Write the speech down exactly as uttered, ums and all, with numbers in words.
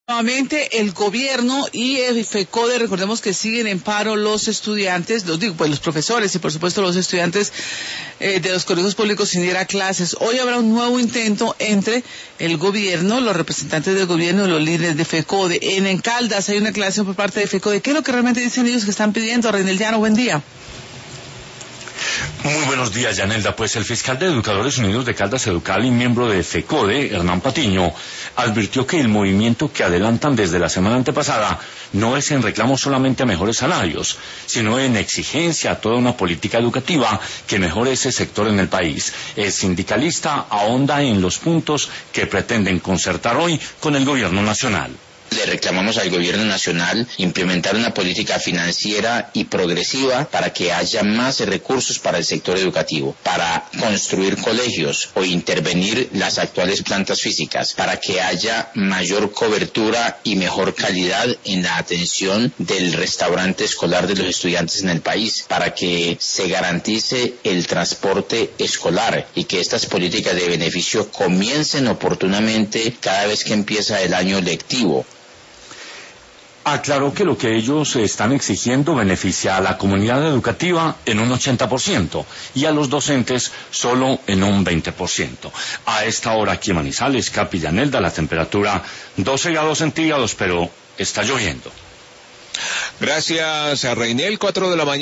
Nuevamente el gobierno y el FECODE, recordemos que siguen en paro los estudiantes, los digo, pues los profesores y por supuesto los estudiantes eh, de los colegios públicos sin ir a clases. Hoy habrá un nuevo intento entre el gobierno, los representantes del gobierno y los líderes de FECODE. En, en Caldas hay una aclaración por parte de FECODE. ¿Qué es lo que realmente dicen ellos que están pidiendo? Reinel Llano, buen día. Muy buenos días, Yanelda. Pues el fiscal de Educadores Unidos de Caldas Educal y miembro de FECODE, Hernán Patiño, advirtió que el movimiento que adelantan desde la semana antepasada no es en reclamo solamente a mejores salarios, sino en exigencia a toda una política educativa que mejore ese sector en el país. El sindicalista ahonda en los puntos que pretenden concertar hoy con el gobierno nacional. Le reclamamos al gobierno nacional implementar una política financiera y progresiva para que haya más recursos para el sector educativo, para construir colegios o intervenir las actuales plantas físicas, para que haya mayor cobertura y mejor calidad en la atención del restaurante escolar de los estudiantes en el país, para que se garantice el transporte escolar y que estas políticas de beneficio comiencen oportunamente cada vez que empieza el año lectivo. Aclaró que lo que ellos están exigiendo beneficia a la comunidad educativa en un ochenta por ciento y a los docentes solo en un veinte por ciento. A esta hora aquí en Manizales, Capi, Yanelda, la temperatura doce grados centígrados, pero está lloviendo. Gracias a Reinel, cuatro de la mañana.